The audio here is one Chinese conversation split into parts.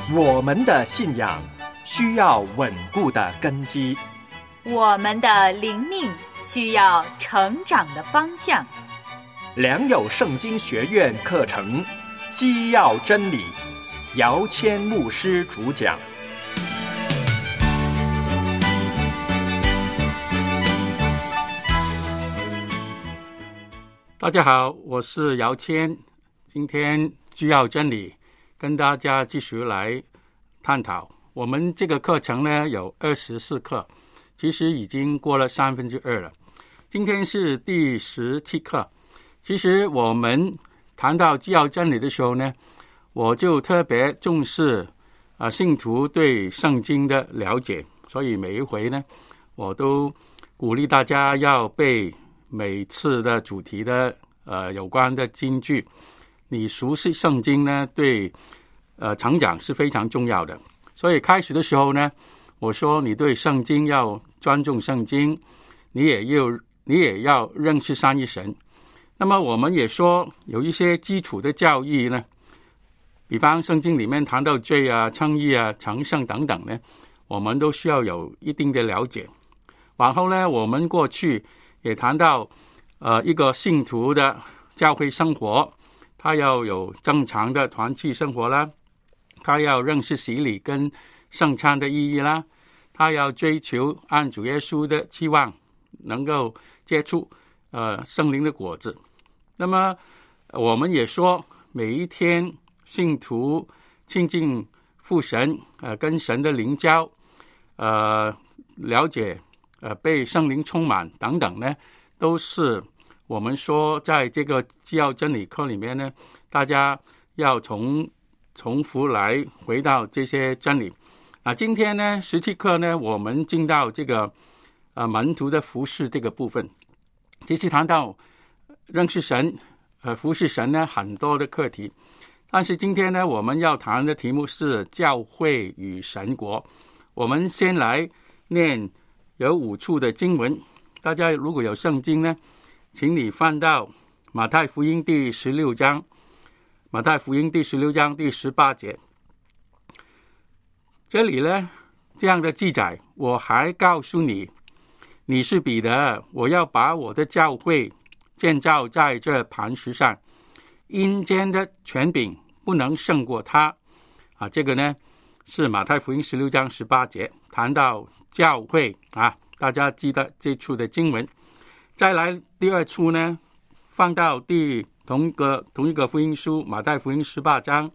我们的信仰需要稳固的根基， 我们的灵命需要成长的方向。 良友圣经学院课程基要真理，姚谦牧师主讲。 大家好，我是姚谦，今天基要真理跟大家继续来探讨。我们这个课程呢有24课，其实已经过了2/3了。今天是第17课。其实我们谈到基要真理的时候呢，我就特别重视信徒对圣经的了解，所以每一回呢，我都鼓励大家要背每次的主题的有关的金句。你熟悉圣经呢，对成长是非常重要的。所以开始的时候呢，我说你对圣经要尊重圣经，你也要认识三一神。那么我们也说有一些基础的教义呢，比方圣经里面谈到罪啊、称义啊、成圣等等呢，我们都需要有一定的了解。往后呢，我们过去也谈到一个信徒的教会生活，他要有正常的团契生活啦，他要认识洗礼跟圣餐的意义啦，他要追求按主耶稣的期望能够接触圣灵的果子。那么我们也说每一天信徒亲近父神跟神的灵交了解被圣灵充满等等呢，都是我们说在这个基要真理课里面呢，大家要重复来回到这些真理。今天呢17课呢，我们进到这个门徒的服事这个部分。其实谈到认识神服事神呢，很多的课题，但是今天呢我们要谈的题目是教会与神国。我们先来念有5处的经文，大家如果有圣经呢，请你翻到马太福音第16章，马太福音第16章第18节。这里呢这样的记载，我还告诉你，你是彼得，我要把我的教会建造在这磐石上，阴间的权柄不能胜过他。这个呢是马太福音16章18节，谈到教会大家记得这处的经文。再来第2处呢，放到同一个福音书马太福音18章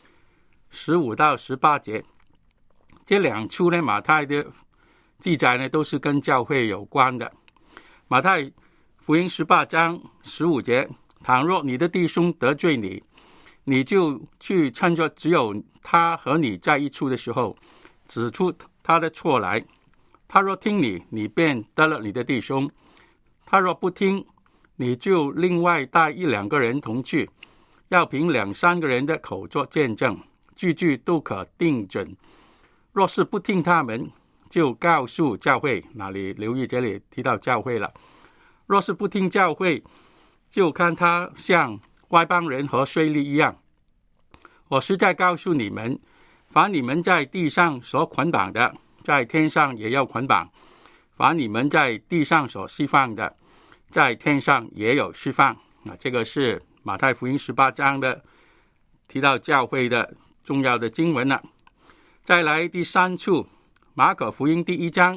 15到18节。这2处呢，马太的记载呢都是跟教会有关的。马太福音18章15节，倘若你的弟兄得罪你，你就去趁着只有他和你在一处的时候，指出他的错来。他若听你，你便得了你的弟兄；他若不听，你就另外带1-2个人同去，要凭2-3个人的口作见证，句句都可定准。若是不听他们，就告诉教会。那里留意这里提到教会了。若是不听教会，就看他像外邦人和税吏一样。我实在告诉你们，凡你们在地上所捆绑的，在天上也要捆绑；凡你们在地上所释放的，在天上也有释放。这个是马太福音18章的提到教会的重要的经文了。再来第3处，马可福音第1章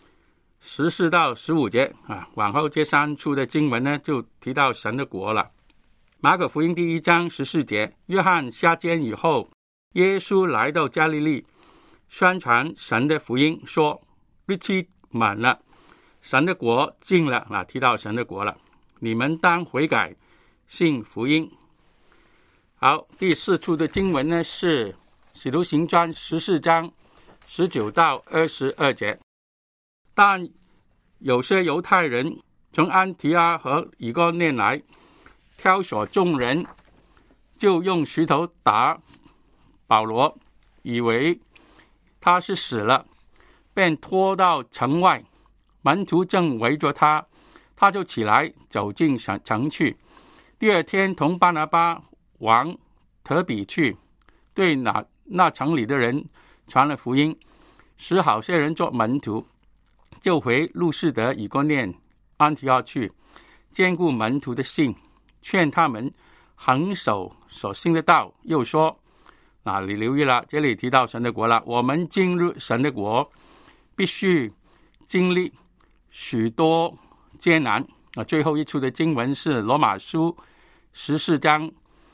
14到15节往后这3处的经文呢，就提到神的国了。马可福音第1章14节，约翰下监以后，耶稣来到加利利，宣传神的福音，说日期满了，神的国近了提到神的国了，你们当悔改，信福音。好，第4处的经文呢是使徒行传14章19到22节。但有些犹太人从安提阿和以哥念来，挑唆众人，就用石头打保罗，以为他是死了，便拖到城外。门徒正围着他，他就起来走进城去。第2天同巴拿巴往特比去， 对那城里的人传了福音，使好些人做门徒，就回路士德、以哥念、安提阿去，兼顾门徒的信，劝他们恒守所信的道。又说，你留意了，这里提到神的国了，我们进入神的国必须经历许多艰难。最后一处的经文是罗马书14章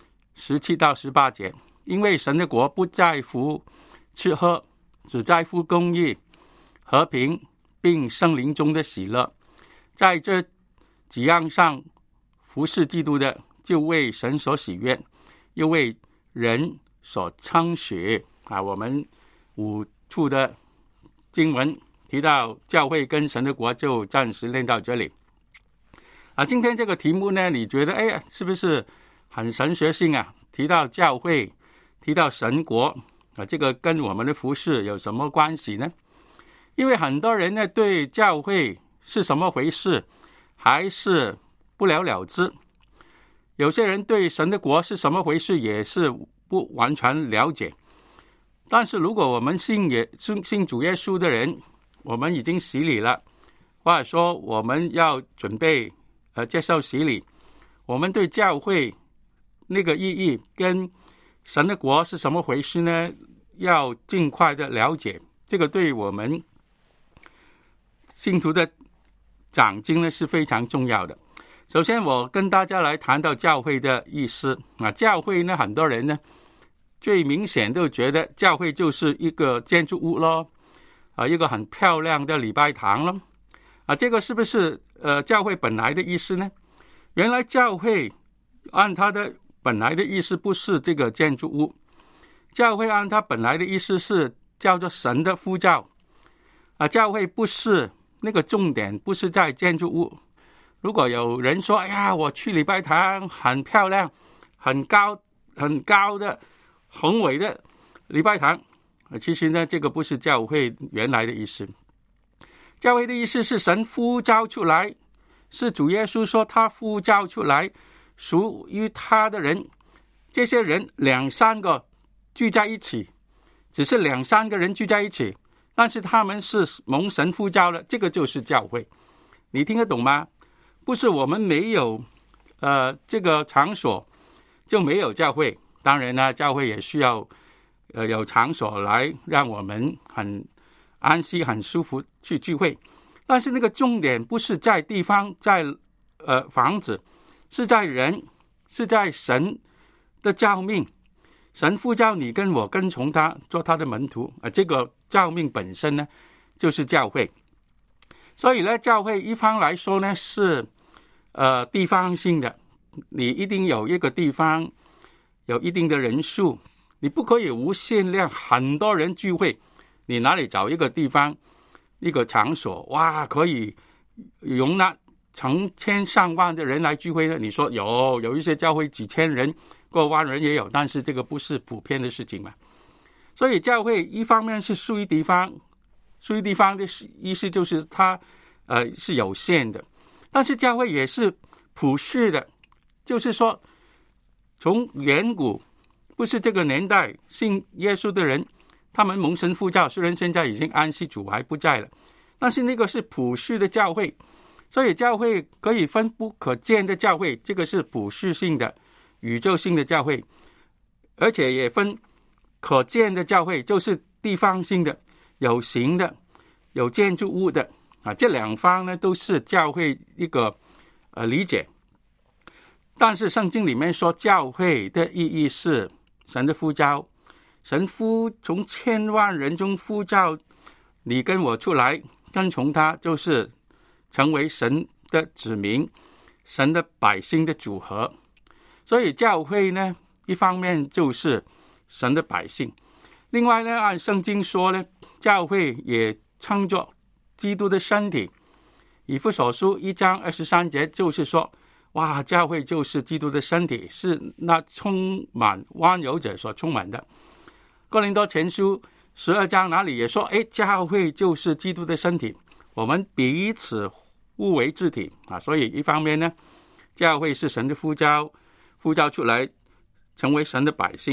17到18节，因为神的国不在乎吃喝，只在乎公义、和平，并圣灵中的喜乐。在这几样上服侍基督的，就为神所喜悦，又为人所称许。我们5处的经文提到教会跟神的国，就暂时练到这里。今天这个题目呢，你觉得是不是很神学性啊？提到教会，提到神国这个跟我们的服事有什么关系呢？因为很多人呢对教会是什么回事还是不了了之，有些人对神的国是什么回事也是不完全了解。但是如果我们信主耶稣的人，我们已经洗礼了，或者说我们要准备接受洗礼，我们对教会那个意义跟神的国是什么回事呢，要尽快的了解。这个对我们信徒的长进呢是非常重要的。首先我跟大家来谈到教会的意思。教会呢，很多人呢最明显都觉得教会就是一个建筑物咯，一个很漂亮的礼拜堂咯。这个是不是教会本来的意思呢？原来教会按它的本来的意思不是这个建筑物，教会按它本来的意思是叫做神的呼召。教会不是那个重点，不是在建筑物。如果有人说我去礼拜堂很漂亮，很高的宏伟的礼拜堂，其实呢这个不是教会原来的意思。教会的意思是神呼召出来，是主耶稣说他呼召出来属于他的人，这些人2-3个聚在一起，只是2-3个人聚在一起，但是他们是蒙神呼召的，这个就是教会。你听得懂吗？不是我们没有这个场所就没有教会。当然呢，教会也需要有场所来让我们很安息很舒服去聚会，但是那个重点不是在地方，在房子，是在人，是在神的召命。神呼召你跟我跟从他，做他的门徒，这个召命本身呢就是教会。所以呢，教会一方来说呢是地方性的，你一定有一个地方有一定的人数，你不可以无限量很多人聚会。你哪里找一个地方一个场所可以容纳成千上万的人来聚会呢？你说有一些教会几千人过万人也有，但是这个不是普遍的事情嘛。所以教会一方面是属于地方的意思就是它是有限的，但是教会也是普世的，就是说从远古不是这个年代信耶稣的人，他们蒙神呼召，虽然现在已经安息主还不在了，但是那个是普世的教会。所以教会可以分不可见的教会，这个是普世性的宇宙性的教会，而且也分可见的教会，就是地方性的有形的有建筑物的这两方呢都是教会一个理解。但是圣经里面说教会的意义是神的呼召，神从千万人中呼召你跟我出来跟从他，就是成为神的子民，神的百姓的组合。所以教会呢一方面就是神的百姓，另外呢按圣经说呢，教会也称作基督的身体。以弗所书1章23节就是说教会就是基督的身体，是那充满温柔者所充满的。哥林多前书12章哪里也说教会就是基督的身体，我们彼此互为肢体所以一方面呢，教会是神的呼召出来成为神的百姓，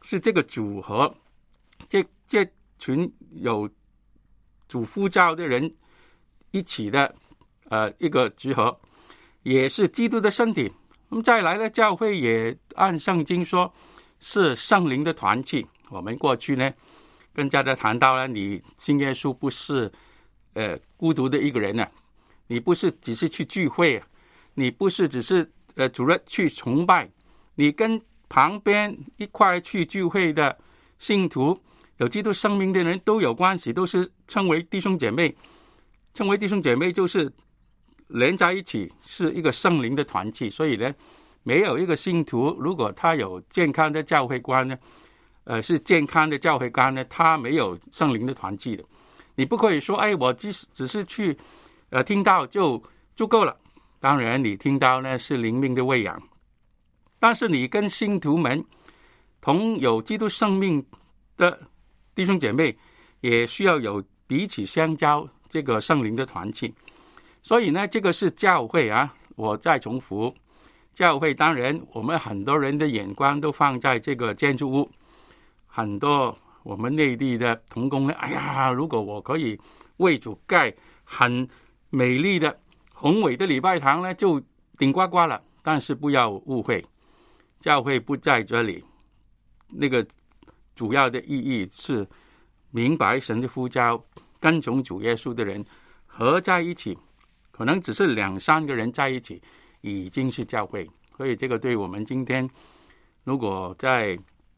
是这个组合，这群有主呼召的人一起的一个集合，也是基督的身体。那么再来呢，教会也按圣经说是圣灵的团契。我们过去呢跟大家谈到了，你信耶稣不是孤独的一个人啊，你不是只是去聚会啊，你不是只是主日去崇拜，你跟旁边一块去聚会的信徒，有基督生命的人都有关系，都是称为弟兄姐妹。称为弟兄姐妹就是连在一起，是一个圣灵的团契。所以呢，没有一个信徒如果他有健康的教会观呢，是健康的教会观呢，他没有圣灵的团契的。你不可以说我只是去听到就够了。当然你听到呢是灵命的喂养，但是你跟信徒们同有基督生命的弟兄姐妹也需要有彼此相交这个圣灵的团契。所以呢，这个是教会啊。我再重复，教会当然我们很多人的眼光都放在这个建筑物，很多我们内地的同工呢，如果我可以为主盖很美丽的宏伟的礼拜堂呢，就顶呱呱了。但是不要误会，教会不在这里，那个主要的意义是明白神的呼召，跟从主耶稣的人合在一起，可能只是2-3个人在一起已经是教会。所以这个对我们今天如果在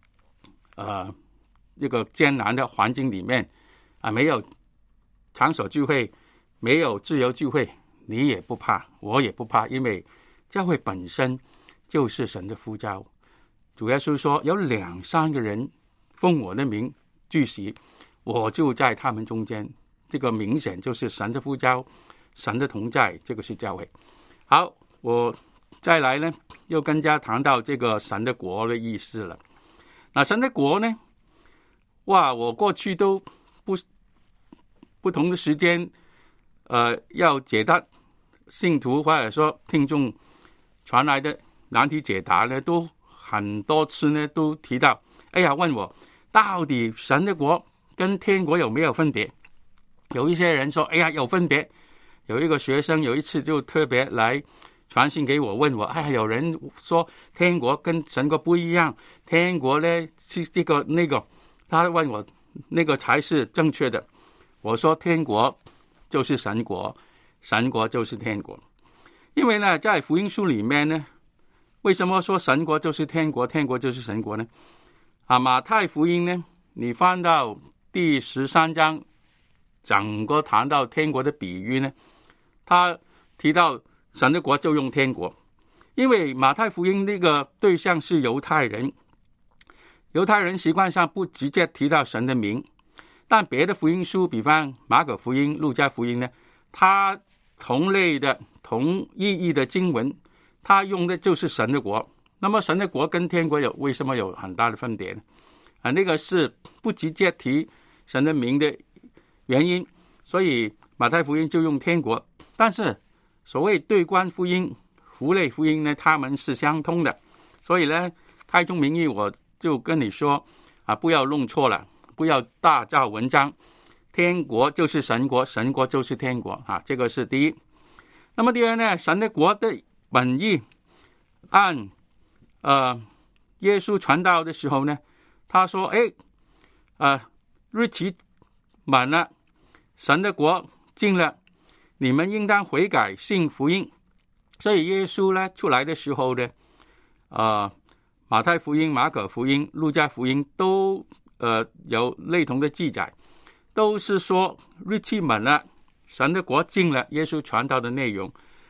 一个艰难的环境里面没有场所聚会，没有自由聚会，你也不怕，我也不怕，因为教会本身就是神的呼召。主耶稣说有2-3个人奉我的名聚集，我就在他们中间。这个明显就是神的呼召，神的同在，这个是教会。好，我再来呢，又更加谈到这个神的国的意思了。那神的国呢，我过去都不同的时间要解答信徒或者说听众传来的难题解答呢，都很多次呢都提到问我到底神的国跟天国有没有分别。有一些人说有分别。有一个学生有一次就特别来传信给我，问我有人说天国跟神国不一样，天国呢是这个那个，他问我那个才是正确的。我说天国就是神国，神国就是天国。因为呢在福音书里面呢，为什么说神国就是天国，天国就是神国呢？马太福音呢，你翻到第13章，整个谈到天国的比喻呢，他提到神的国就用天国。因为马太福音那个对象是犹太人，犹太人习惯上不直接提到神的名，但别的福音书，比方马可福音、路加福音呢，它同类的同意义的经文，它用的就是神的国。那么神的国跟天国为什么有很大的分别呢？那个是不直接提神的名的原因，所以马太福音就用天国。但是所谓对观福音、符类福音呢，他们是相通的。所以呢，开宗明义我就跟你说不要弄错了，不要大造文章。天国就是神国，神国就是天国这个是第一。那么第二呢，神的国的本意，按耶稣传道的时候呢，他说日期满了，神的国近了，你们应当悔改信福音。所以耶稣呢出来的时候呢，马太福音、马可福音、路加福音都有类同的记载，都是说日期满了，神的国近了。耶稣传道的内容，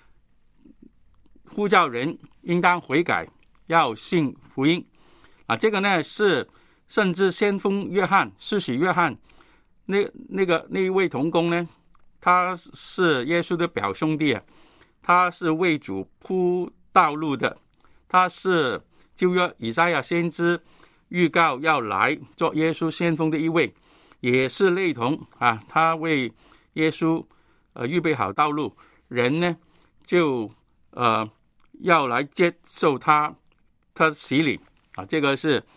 呼召人应当悔改，要信福音这个呢是甚至先锋约翰、施洗约翰那一位同工呢，他是耶稣的表兄弟他是为主铺道路的，他是旧约以赛亚先知预告要来做耶稣先锋的一位，也是类同他为耶稣预备好道路，人呢就要来接受他洗礼这个是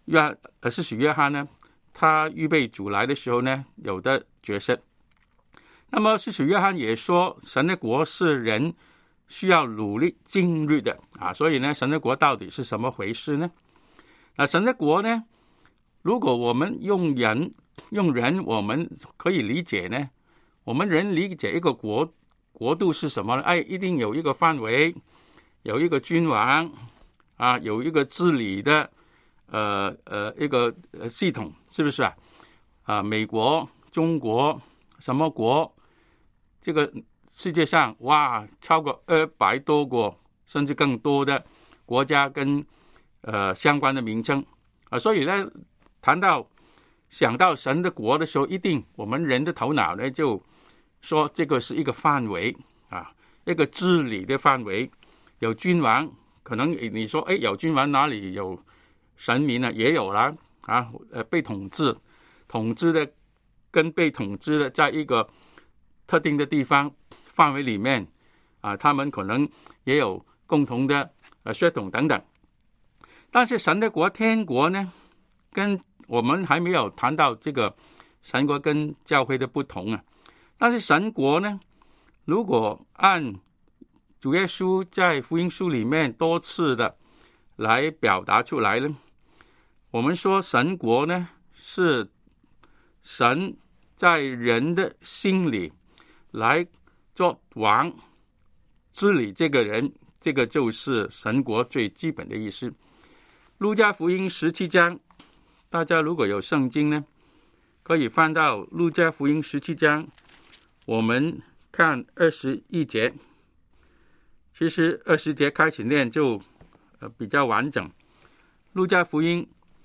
施洗约翰呢，他预备主来的时候呢，有的角色。那么施洗约翰也说，神的国是人需要努力进入的啊，所以呢，神的国到底是什么回事呢？那神的国呢，如果我们用人，我们可以理解呢，我们人理解一个国度是什么呢？一定有一个范围，有一个君王啊，有一个治理的一个系统，是不是啊？美国、中国什么国？这个世界上超过200多个甚至更多的国家跟相关的名称所以呢，想到神的国的时候，一定我们人的头脑呢就说这个是一个范围啊，一个治理的范围，有君王，可能你说有君王哪里有神明呢？也有啦啊，被统治的跟被统治的在一个特定的地方范围里面啊，他们可能也有共同的血统等等。但是神的国天国呢，跟我们还没有谈到这个神国跟教会的不同啊。但是神国呢，如果按主耶稣在福音书里面多次的来表达出来呢，我们说神国呢是神在人的心里来做王治理这个人，这个就是神国最基本的意思。路加福音17章，大家如果有圣经呢，可以翻到路加福音17章，我们看21节。其实20节开始念就比较完整。路加福音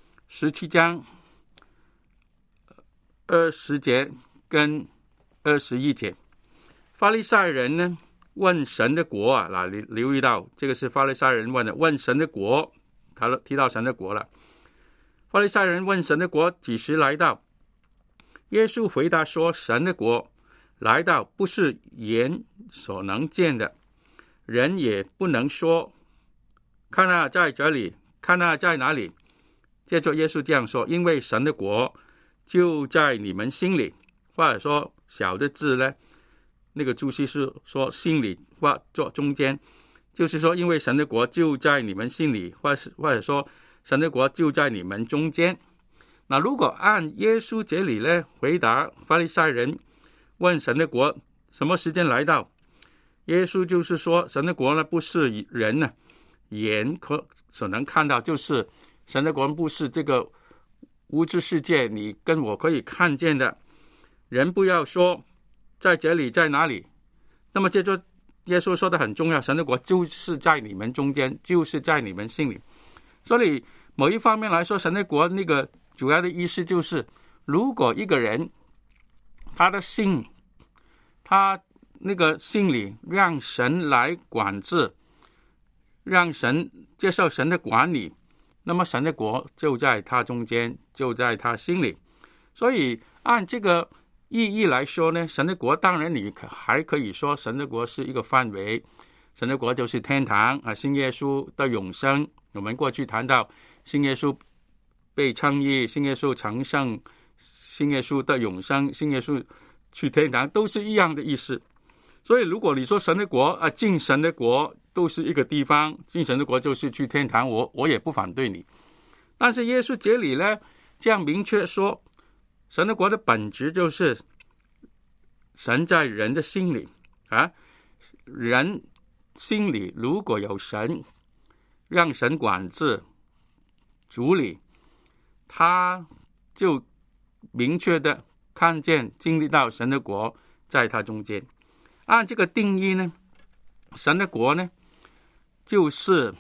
17章20节跟21节，法利赛人呢问神的国啊，你留意到这个是法利赛人问神的国，他提到神的国了。法利赛人问神的国几时来到？耶稣回答说，神的国来到不是眼所能见的，人也不能说看啊在这里，看啊在哪里。接着耶稣这样说，因为神的国就在你们心里，或者说小的字呢，那个注释是说心里或做中间，就是说因为神的国就在你们心里，或者说神的国就在你们中间。那如果按耶稣这里呢回答法利赛人问神的国什么时间来到，耶稣就是说神的国呢不是人呢眼所能看到，就是神的国不是这个物质世界你跟我可以看见的。人不要说在这里在哪里，那么接着耶稣说的很重要，神的国就是在你们中间，就是在你们心里。所以某一方面来说，神的国那个主要的意思就是，如果一个人他的心，他那个心里让神来管制，让神接受神的管理，那么神的国就在他中间，就在他心里。所以按这个意义来说呢，神的国当然你还可以说神的国是一个范围，神的国就是天堂啊，信耶稣的永生。我们过去谈到信耶稣被称义，信耶稣成圣，信耶稣的永生，信耶稣去天堂，都是一样的意思。所以如果你说神的国进神的国都是一个地方，进神的国就是去天堂，我也不反对你。但是耶稣这里呢这样明确说，神的国的本质就是神在人的心里啊，人心里如果有神，让神管制主理，他就明确的看见经历到神的国在他中间。按这个定义呢，神的国呢就是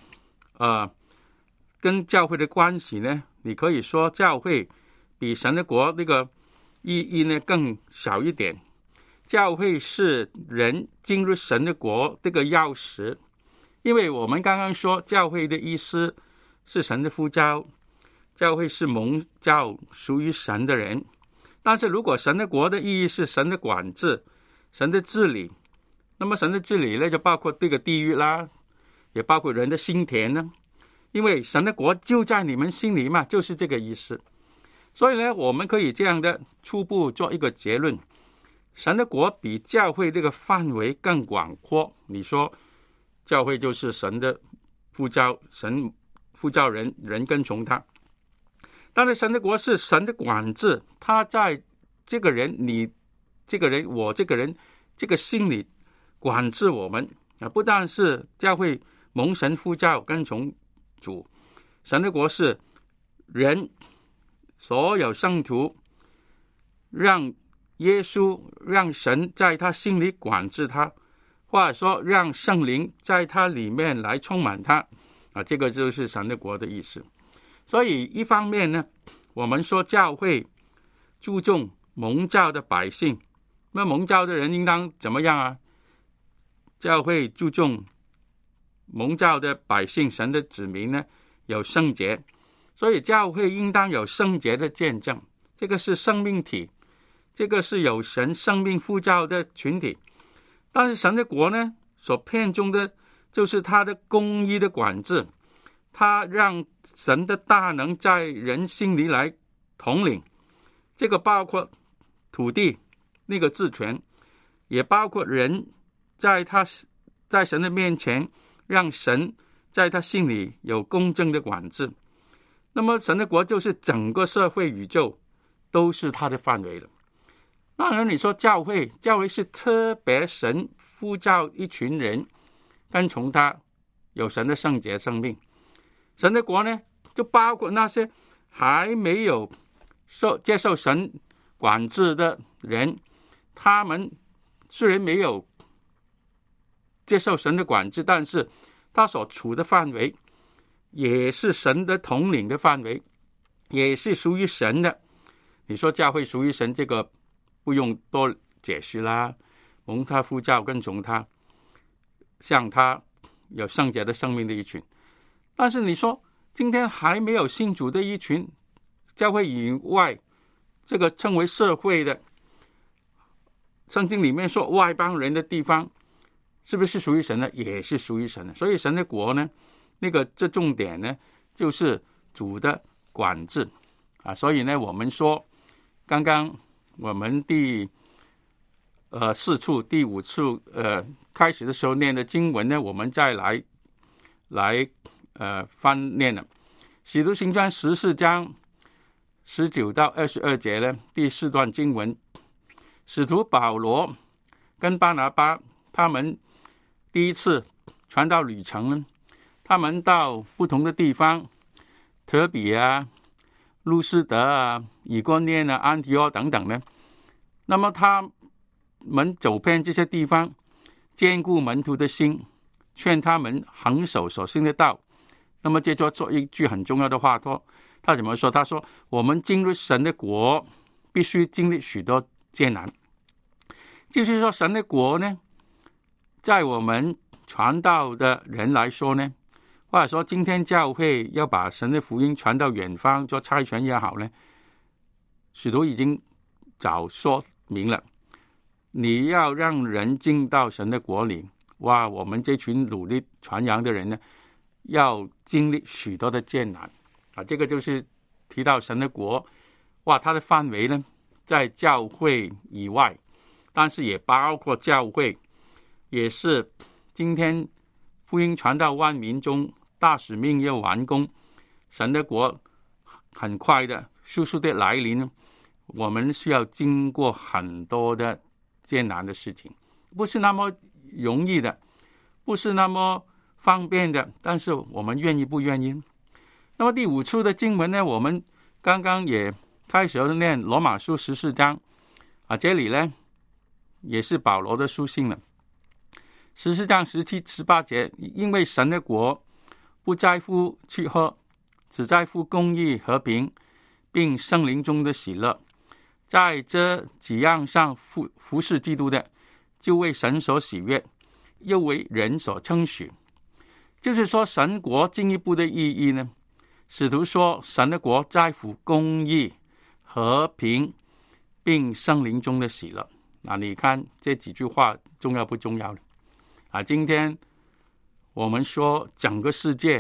跟教会的关系呢，你可以说教会比神的国那个意义呢更小一点。教会是人进入神的国这个钥匙，因为我们刚刚说教会的意思是神的呼召，教会是蒙召属于神的人。但是如果神的国的意义是神的管制，神的治理，那么神的治理呢就包括这个地狱啦，也包括人的心田呢， 因为神的国就在你们心里嘛，就是这个意思。所以呢，我们可以这样的初步做一个结论，神的国比教会这个范围更广阔。你说教会就是神的呼召，神呼召人跟从他，但是神的国是神的管制，他在这个人，你这个人，我这个人，这个心里管制我们啊！不但是教会蒙神呼召跟从主，神的国是人所有圣徒让耶稣，让神在他心里管制他，或者说让圣灵在他里面来充满他啊！这个就是神的国的意思。所以一方面呢，我们说教会注重蒙召的百姓，那蒙召的人应当怎么样啊？教会注重蒙召的百姓，神的子民呢有圣洁，所以教会应当有圣洁的见证。这个是生命体，这个是有神生命呼召的群体。但是神的国呢，所偏重的就是他的公义的管制，他让神的大能在人心里来统领。这个包括土地那个治权，也包括人在神的面前，让神在他心里有公正的管制。那么神的国就是整个社会宇宙都是他的范围了。当然你说教会是特别神呼召一群人跟从他，有神的圣洁生命。神的国呢，就包括那些还没有接受神管制的人，他们虽然没有接受神的管制，但是他所处的范围也是神的统领的范围，也是属于神的。你说教会属于神，这个不用多解释啦，蒙他呼召跟从他，像他有圣洁的生命的一群。但是你说今天还没有信主的一群，教会以外这个称为社会的，圣经里面说外邦人的地方，是不是属于神的？也是属于神的。所以神的国呢，这重点呢，就是主的管制啊。所以呢，我们说刚刚我们第4处第5处开始的时候念的经文呢，我们再来翻念了。使徒行传14章19到22节呢，第4段经文，使徒保罗跟巴拿巴他们第一次传道旅程呢，他们到不同的地方，特比啊、路斯德啊、以哥念啊、安提阿等等呢，那么他们走遍这些地方，坚固门徒的心，劝他们恒守所信的道。那么接着做一句很重要的话，他怎么说？他说我们进入神的国必须经历许多艰难。就是说神的国呢，在我们传道的人来说呢，或者说今天教会要把神的福音传到远方，做差传也好呢，使徒已经早说明了，你要让人进到神的国里，哇，我们这群努力传扬的人呢，要经历许多的艰难啊！这个就是提到神的国，哇，它的范围呢，在教会以外，但是也包括教会，也是今天福音传到万民中，大使命要完工，神的国很快的速速的来临，我们需要经过很多的艰难的事情，不是那么容易的，不是那么方便的，但是我们愿意不愿意？那么第5处的经文呢，我们刚刚也开始念罗马书14章啊，这里呢也是保罗的书信了。14章17、18节，因为神的国不在乎吃喝，只在乎公义、和平，并圣灵中的喜乐。在这几样上服侍基督的，就为神所喜悦，又为人所称许。就是说神国进一步的意义呢，使徒说神的国在乎公义、和平，并圣灵中的喜乐。那你看这几句话重要不重要呢？今天我们说整个世界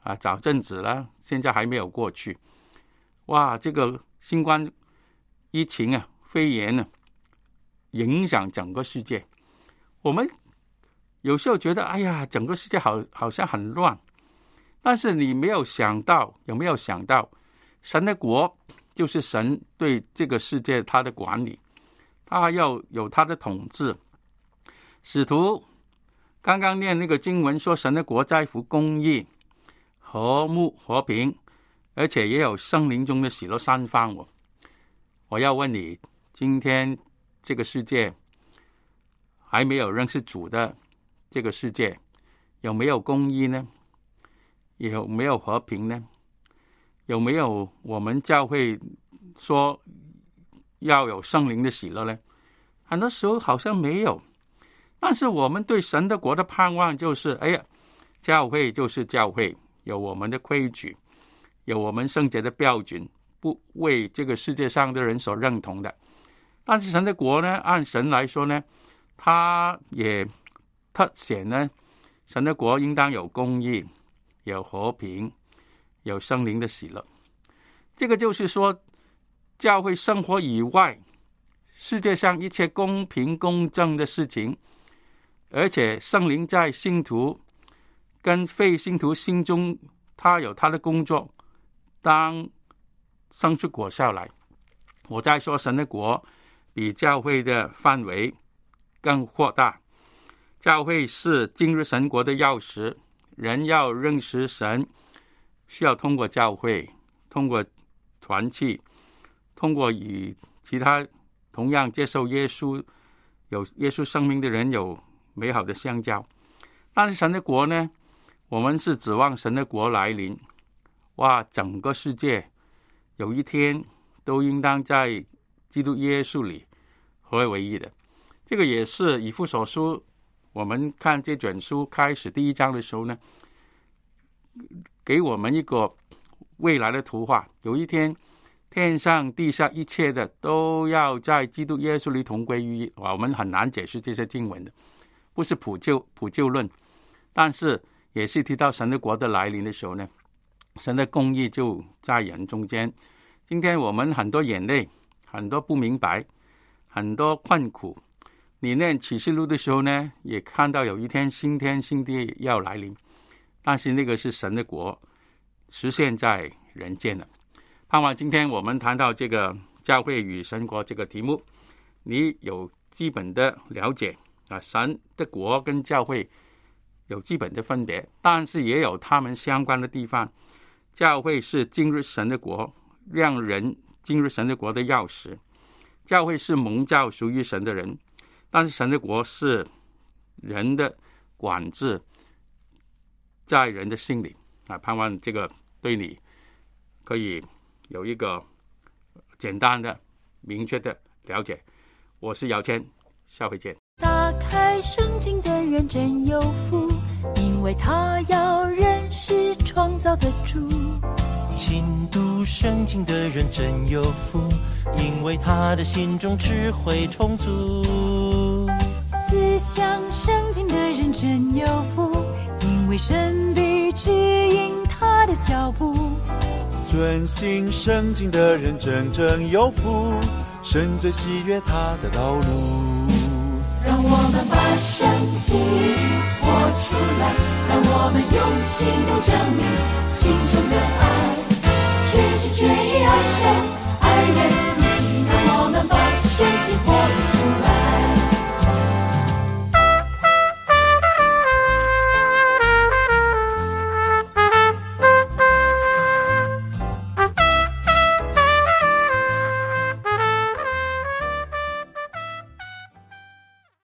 早阵子了，现在还没有过去。哇，这个新冠疫情肺炎影响整个世界。我们有时候觉得，哎呀，整个世界好像很乱，但是你有没有想到，神的国就是神对这个世界他的管理，他要有他的统治。使徒刚刚念那个经文说，神的国在乎公义、和睦、和平，而且也有圣灵中的喜乐三方。我要问你，今天这个世界还没有认识主的这个世界，有没有公义呢？有没有和平呢？有没有我们教会说要有圣灵的喜乐呢？很多时候好像没有。但是我们对神的国的盼望就是，教会就是教会，有我们的规矩，有我们圣洁的标准，不为这个世界上的人所认同的。但是神的国呢，按神来说呢，他也特显呢，神的国应当有公义，有和平，有圣灵的喜乐。这个就是说，教会生活以外，世界上一切公平公正的事情，而且圣灵在信徒跟非信徒心中，他有他的工作，当生出果效来。我在说神的国比教会的范围更扩大。教会是进入神国的钥匙，人要认识神，需要通过教会，通过团契，通过与其他同样接受耶稣、有耶稣生命的人有美好的相交。但是神的国呢，我们是指望神的国来临。哇，整个世界有一天都应当在基督耶稣里合而为一的。这个也是以弗所书，我们看这卷书开始第1章的时候呢，给我们一个未来的图画。有一天天上地下一切的都要在基督耶稣里同归于一。我们很难解释这些经文的，不是普救论，但是也是提到神的国的来临的时候呢，神的公义就在人中间。今天我们很多眼泪，很多不明白，很多困苦。你念启示录的时候呢，也看到有一天新天新地要来临，但是那个是神的国实现在人间了。盼望今天我们谈到这个教会与神国这个题目，你有基本的了解神的国跟教会有基本的分别，但是也有他们相关的地方。教会是进入神的国，让人进入神的国的钥匙。教会是蒙召属于神的人，但是神的国是人的管制在人的心里盼望这个对你可以有一个简单的明确的了解。我是姚谦，下回见。 打开圣经的人真有福，因为他要认识创造的主。 勤读圣经的人真有福，因为他的心中智慧充足。 思想圣经的人真有福，因为神必指引他的脚步。 遵行圣经的人真有福，神最喜悦他的道路。 让我们把圣经活出来，让我们用行动证明心中的爱，全心全意爱神。